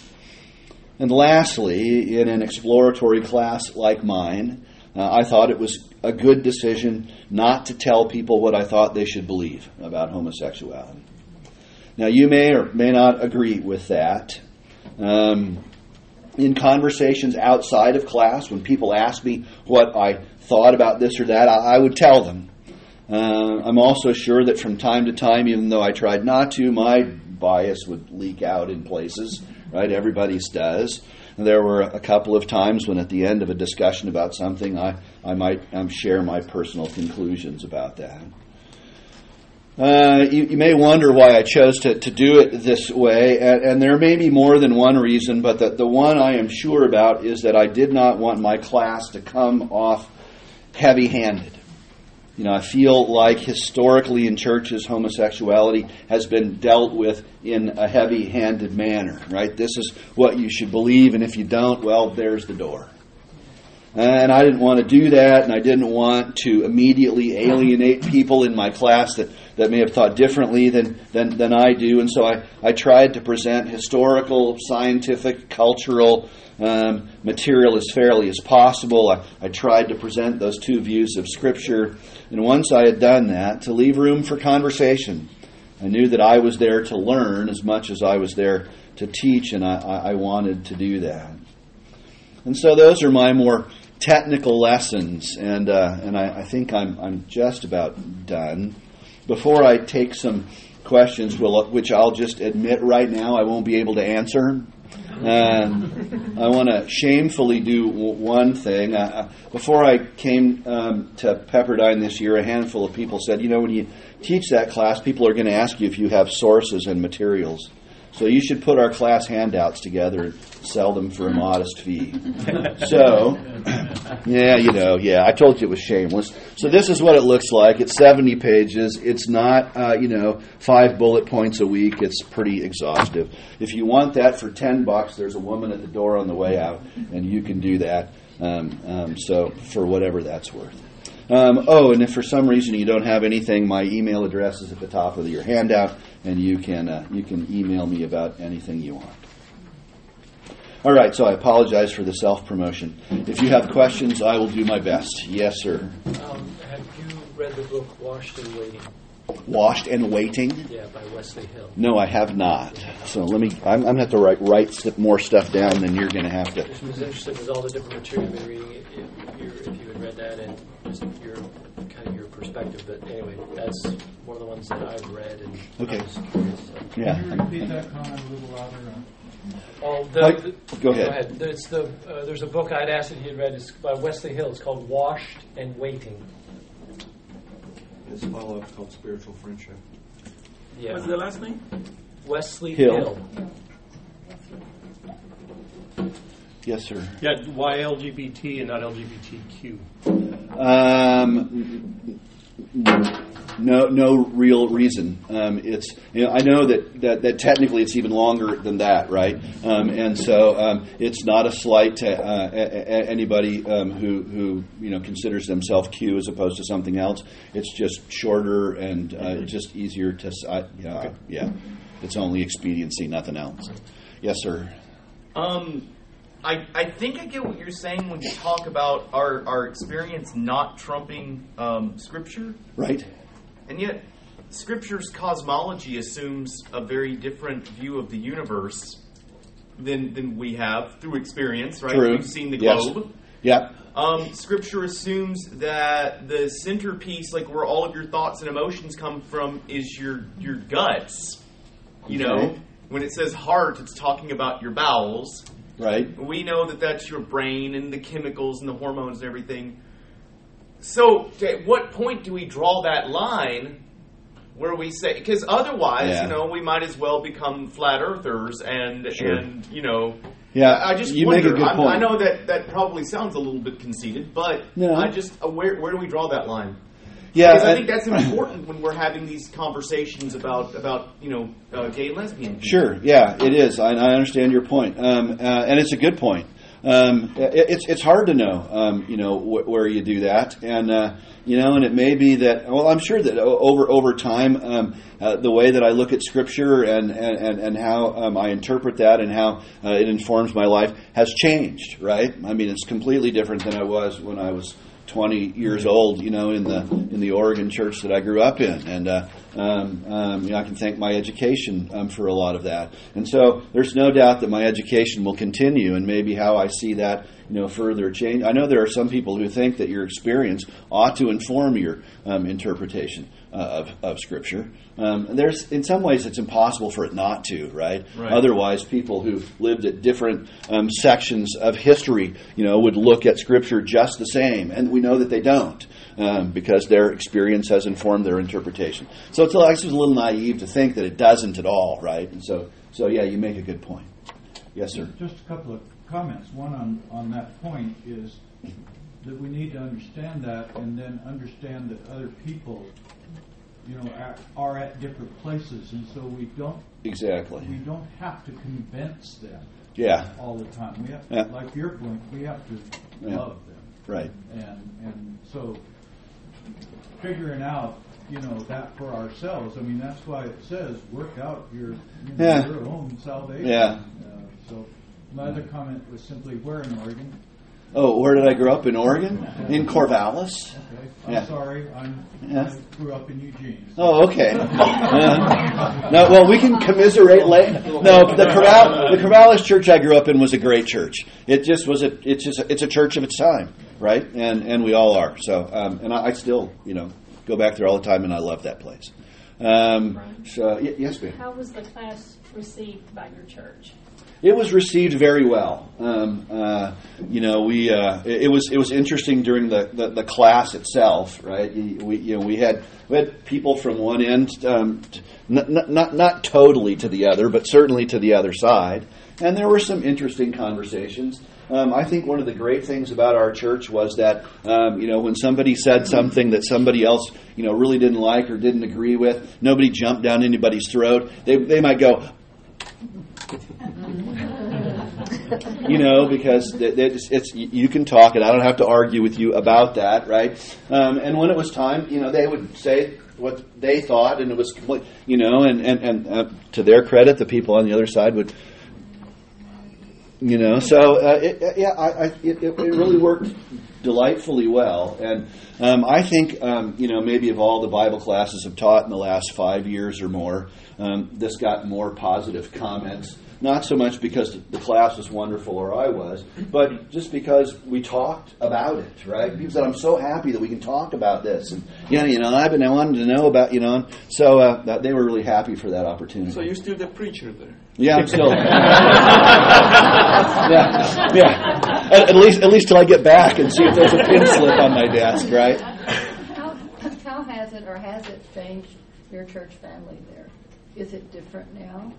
S1: And lastly, in an exploratory class like mine, Uh, I thought it was a good decision not to tell people what I thought they should believe about homosexuality. Now, you may or may not agree with that. Um, in conversations outside of class, when people ask me what I thought about this or that, I, I would tell them. Uh, I'm also sure that from time to time, even though I tried not to, my bias would leak out in places, right? Everybody's does. There were a couple of times when at the end of a discussion about something, I, I might um, share my personal conclusions about that. Uh, you, you may wonder why I chose to, to do it this way, and, and there may be more than one reason, but the, the one I am sure about is that I did not want my class to come off heavy-handed. You know, I feel like historically in churches, homosexuality has been dealt with in a heavy-handed manner, right? This is what you should believe, and if you don't, well, there's the door. And I didn't want to do that, and I didn't want to immediately alienate people in my class that, that may have thought differently than, than, than I do. And so I, I tried to present historical, scientific, cultural um, material as fairly as possible. I, I tried to present those two views of Scripture. And once I had done that, to leave room for conversation. I knew that I was there to learn as much as I was there to teach, and I, I wanted to do that. And so those are my more technical lessons, and uh, and I, I think I'm I'm just about done. Before I take some questions, which I'll just admit right now I won't be able to answer, um, I want to shamefully do one thing. Uh, before I came um, to Pepperdine this year, a handful of people said, you know, when you teach that class, people are going to ask you if you have sources and materials. So you should put our class handouts together and sell them for a modest fee. So, yeah, you know, yeah, I told you it was shameless. So this is what it looks like. It's seventy pages. It's not, uh, you know, five bullet points a week. It's pretty exhaustive. If you want that for ten bucks, there's a woman at the door on the way out, and you can do that. Um, um, so for whatever that's worth. Um, oh, and if for some reason you don't have anything, my email address is at the top of your handout, and you can uh, you can email me about anything you want. All right, so I apologize for the self-promotion. If you have questions, I will do my best. Yes, sir.
S3: Um, have you read the book Washed and Waiting?
S1: Washed and Waiting?
S3: Yeah, by Wesley Hill.
S1: No, I have not. So let me. I'm, I'm going to have to write write st- more stuff down than you're going to have to.
S3: Just was interested with all the different material you've been reading. If, you're, if you had read that and just your kind of your perspective, but anyway, that's one of the ones that I've read and
S1: Okay.
S3: I was curious. So.
S1: Yeah.
S4: Can you repeat that comment a little louder?
S3: Oh, the,
S1: Like-
S3: the,
S1: go ahead.
S3: It's the uh, there's a book I'd asked that he had read. It's by Wesley Hill. It's called Washed and Waiting.
S5: His follow-up called Spiritual Friendship.
S3: Yeah.
S6: What's the last name?
S3: Wesley
S1: Hill.
S3: Hill.
S1: Yes, sir.
S7: Yeah, why L G B T and not L G B T Q?
S1: Um, no, no real reason. Um, it's you know I know that, that, that technically it's even longer than that, right? Um, and so um, it's not a slight to uh, a, a, anybody um, who who you know considers themselves Q as opposed to something else. It's just shorter and uh, just easier to. Uh, yeah, yeah. It's only expediency, nothing else. Yes, sir.
S8: Um. I, I think I get what you're saying when you talk about our, our experience not trumping um, Scripture.
S1: Right.
S8: And yet, Scripture's cosmology assumes a very different view of the universe than than we have through experience, right?
S1: True.
S8: We've seen the
S1: Yes.
S8: globe.
S1: Yeah.
S8: Um, scripture assumes that the centerpiece, like where all of your thoughts and emotions come from, is your your guts. You
S1: Okay.
S8: know, when it says heart, it's talking about your bowels.
S1: Right.
S8: We know that that's your brain and the chemicals and the hormones and everything. So, at what point do we draw that line where we say, because otherwise,
S1: Yeah.
S8: you know, we might as well become flat earthers and,
S1: Sure.
S8: and you know,
S1: Yeah.
S8: I just
S1: you
S8: wonder.
S1: make a good
S8: I'm-
S1: point.
S8: I know that that probably sounds a little bit conceited, but
S1: No.
S8: I just, uh, where, where do we draw that line?
S1: Yeah.
S8: Because I
S1: I-
S8: think that's important when we're having these conversations about, about you know, uh, gay and lesbian people.
S1: Sure, yeah, it is. I, I understand your point, um, uh, and it's a good point. Um, it, it's it's hard to know, um, you know, wh- where you do that, and uh, you know, and it may be that. Well, I'm sure that o- over over time, um, uh, the way that I look at Scripture and and and, and how um, I interpret that and how uh, it informs my life has changed. Right? I mean, it's completely different than I was when I was twenty years old, you know, in the in the Oregon church that I grew up in, and uh, um, um, you know, I can thank my education um, for a lot of that. And so, there's no doubt that my education will continue, and maybe how I see that, you know, further change. I know there are some people who think that your experience ought to inform your um, interpretation uh, of of Scripture. Um, and there's, in some ways, it's impossible for it not to, right?
S8: Right.
S1: Otherwise, people who lived at different um, sections of history, you know, would look at Scripture just the same, and we know that they don't, um, because their experience has informed their interpretation. So it's actually a little naive to think that it doesn't at all, right? And so, so yeah, you make a good point. Yes, sir.
S4: Just a couple of comments. One on, on that point is that we need to understand that and then understand that other people, you know, are, are at different places, and so we don't
S1: Exactly.
S4: we don't have to convince them
S1: Yeah.
S4: all the time. We have,
S1: Yeah.
S4: like your point, we have to
S1: Yeah.
S4: love them,
S1: Right.
S4: and and so figuring out, you know, that for ourselves. I mean, that's why it says work out your you know,
S1: Yeah.
S4: your own salvation.
S1: Yeah.
S4: Uh, so my other comment was simply, where in Oregon?
S1: Oh, where did I grow up? In Oregon? In Corvallis.
S4: Okay, I'm
S1: Yeah.
S4: sorry, I'm,
S1: Yeah.
S4: I grew up in Eugene. So
S1: Oh, okay. Uh, no, well, we can commiserate later. No, the Corval, the Corvallis church I grew up in was a great church. It just was a, it's just, it's a church of its time, right? And and we all are. So, um, and I, I still, you know, go back there all the time, and I love that place. Um, so, y- yes, ma'am.
S9: How was the class received by your church?
S1: it was received very well. Um, uh, you know, we uh, it, it was it was interesting during the, the, the class itself, right? We you know we had we had people from one end, um, not, not not totally to the other, but certainly to the other side, and there were some interesting conversations. Um, I think one of the great things about our church was that, um, you know, when somebody said something that somebody else, you know, really didn't like or didn't agree with, nobody jumped down anybody's throat. They they might go, you know, because it's, it's you can talk, and I don't have to argue with you about that, right? Um, and when it was time, you know, they would say what they thought, and it was complete, you know, and and and uh, to their credit, the people on the other side would. You know, so uh, it, yeah, I, I, it, it really worked delightfully well, and um, I think um, you know maybe of all the Bible classes I've taught in the last five years or more, um, this got more positive comments. Not so much because the class was wonderful or I was, but just because we talked about it, right? People said, "I'm so happy that we can talk about this," and yeah, you know, I've been I wanted to know about, you know, so uh, that they were really happy for that opportunity.
S5: So you're still the preacher there.
S1: Yeah, I'm still. yeah, yeah. At, at least, at least till I get back and see if there's a pin slip on my desk, right?
S2: How, how has it or has it changed your church family there? Is it different now?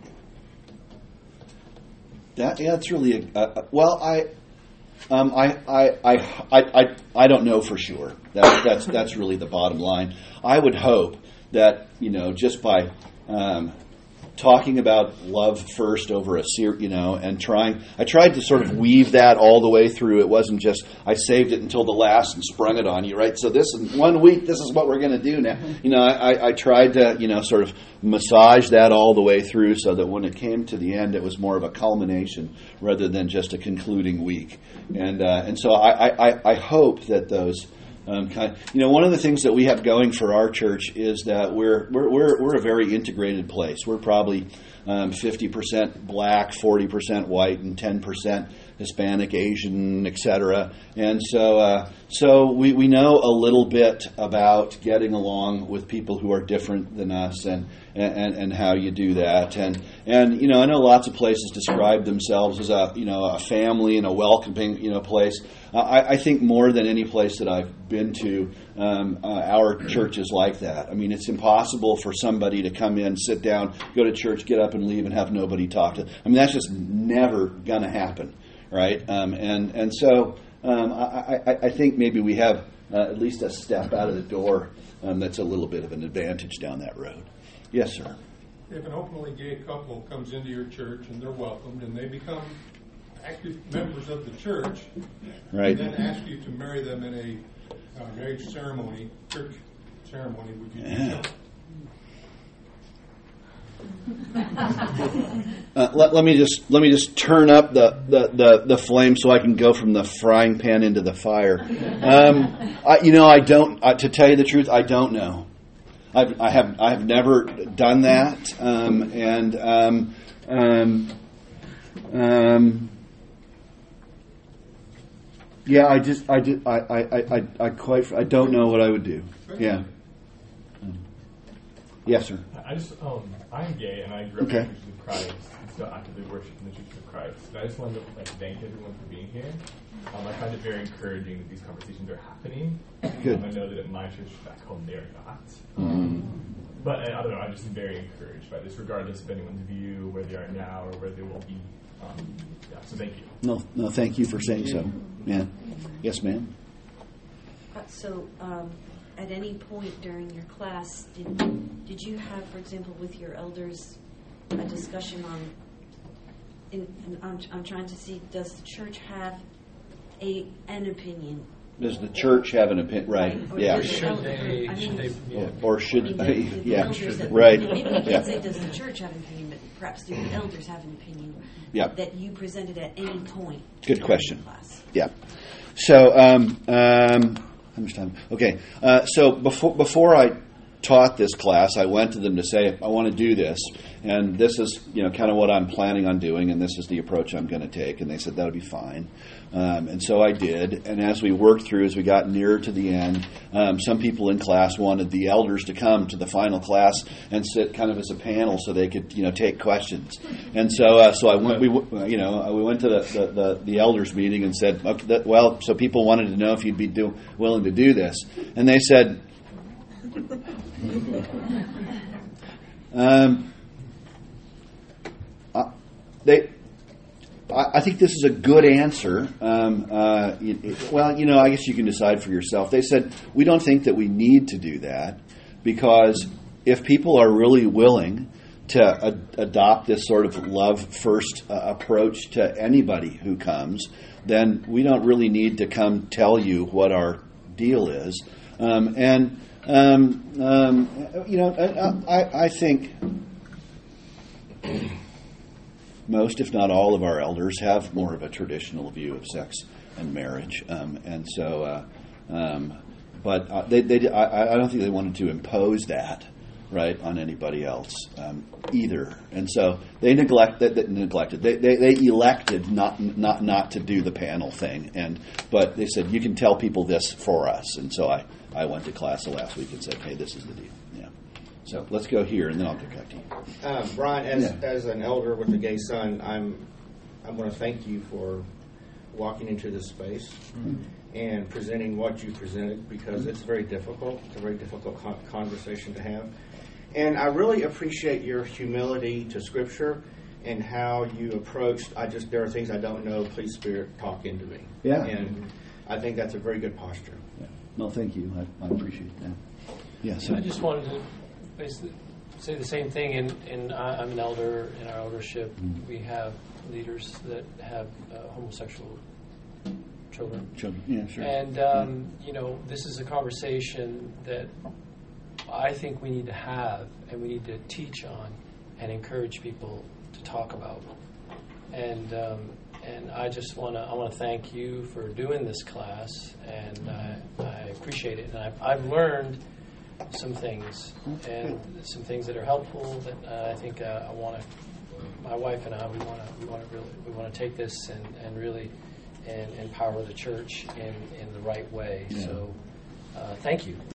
S1: That yeah, it's really a, uh, well. I, um, I, I, I, I, I don't know for sure. That, that's that's really the bottom line. I would hope that you know just by. Um, talking about love first over a ser- you know, and trying, I tried to sort of weave that all the way through. It wasn't just, I saved it until the last and sprung it on you, right? So this is one week, this is what we're going to do now. You know, I, I tried to, you know, sort of massage that all the way through so that when it came to the end, it was more of a culmination rather than just a concluding week. And, uh, and so I, I, I hope that those, Um, kind of, you know, one of the things that we have going for our church is that we're we're we're, we're a very integrated place. We're probably um, fifty percent black, forty percent white, and ten percent Hispanic, Asian, et cetera. And so, uh, so we, we know a little bit about getting along with people who are different than us, and and, and how you do that. And and you know, I know lots of places describe themselves as a you know a family and a welcoming you know place. I, I think more than any place that I've been to, um, uh, our church is like that. I mean, it's impossible for somebody to come in, sit down, go to church, get up and leave and have nobody talk to them. I mean, that's just never going to happen, right? Um, and and so um, I, I, I think maybe we have uh, at least a step out of the door um, that's a little bit of an advantage down that road. Yes, sir.
S6: If an openly gay couple comes into your church and they're welcomed and they become active members of the church,
S1: right,
S6: and then ask you to marry them in a uh, marriage ceremony, church ceremony, would you do so?
S1: Uh, let, let me just let me just turn up the, the, the, the flame so I can go from the frying pan into the fire. Um, I, you know, I don't. Uh, to tell you the truth, I don't know. I've, I have I have never done that, um, and um, um, um, yeah, I just I just I, I, I, I quite I don't know what I would do. Yeah. Yes, sir.
S9: I just um I'm gay and I grew up
S1: Okay.
S9: in the Church of Christ and still actively worship in the Church of Christ. And I just wanted to like thank everyone for being here. Um, I find it very encouraging that these conversations are happening.
S1: Good.
S9: Um, I know that at my church back home they are not.
S1: Mm.
S9: But I, I don't know. I'm just very encouraged by this, regardless of anyone's view, where they are now or where they will be. Um, yeah. So thank you.
S1: No, no. Thank you for saying so. Yeah. Yes, ma'am.
S10: Uh, so, um, at any point during your class, did did you have, for example, with your elders, a discussion on? In, in, I'm I'm trying to see, does the church have a an opinion?
S1: Does the church have an opinion? Right.
S10: Or
S1: Yeah.
S10: does the
S3: Should
S10: elder-
S3: they-
S10: I
S3: should
S10: mean,
S3: they-
S1: Yeah. Or
S10: I
S1: should
S10: mean, the- the
S1: yeah.
S10: elders that-
S1: Right.
S10: Maybe you can't
S1: Yeah.
S10: say does the church have an opinion, but perhaps do the elders have an opinion
S1: Yeah.
S10: that you presented at any point?
S1: Good
S10: during
S1: question.
S10: the class?
S1: Yeah. So, um, um, how much time? Okay. Uh, so before before I taught this class, I went to them to say, I want to do this, and this is, you know, kind of what I'm planning on doing, and this is the approach I'm going to take. And they said, that'll be fine. Um, and so I did. And as we worked through, as we got nearer to the end, um, some people in class wanted the elders to come to the final class and sit kind of as a panel so they could, you know, take questions. And so, uh, so I went. We, you know, we went to the the, the, the elders meeting and said, okay, that, well, so people wanted to know if you'd be do, willing to do this, and they said. um, uh, they. I think this is a good answer. Um, uh, it, it, well, you know, I guess you can decide for yourself. They said, we don't think that we need to do that because if people are really willing to ad- adopt this sort of love-first uh, approach to anybody who comes, then we don't really need to come tell you what our deal is. Um, and, um, um, you know, I, I, I think... most, if not all, of our elders have more of a traditional view of sex and marriage, um, and so, uh, um, but uh, they, they, I, I don't think they wanted to impose that, right, on anybody else um, either, and so they neglect, they, they neglected, they, they, they elected not, not, not to do the panel thing, and but they said you can tell people this for us, and so I, I went to class last week and said, hey, this is the deal, yeah. So let's go here, and then I'll get back to you.
S5: Um, Brian, as
S1: Yeah.
S5: as an elder with a gay son, I'm I want to thank you for walking into this space
S1: Mm-hmm.
S5: and presenting what you presented because it's very difficult. It's a very difficult con- conversation to have, and I really appreciate your humility to Scripture and how you approached. I just there are things I don't know. Please, Spirit, talk into me.
S1: Yeah.
S5: and I think that's a very good posture.
S1: Yeah. No, thank you. I, I appreciate that. Yeah. So
S3: I just wanted to basically say the same thing. And, and I'm an elder in our eldership.
S1: Mm.
S3: We have leaders that have uh, homosexual children.
S1: children. Yeah, sure.
S3: And, um, you know, this is a conversation that I think we need to have and we need to teach on and encourage people to talk about. And um, and I just want to I want to thank you for doing this class, and I, I appreciate it. And I've, I've learned some things, and some things that are helpful that uh, I think uh, I want to. My wife and I, we want to we want to really we want to take this and, and really and empower the church in, in the right way.
S1: Yeah.
S3: So, uh, thank you.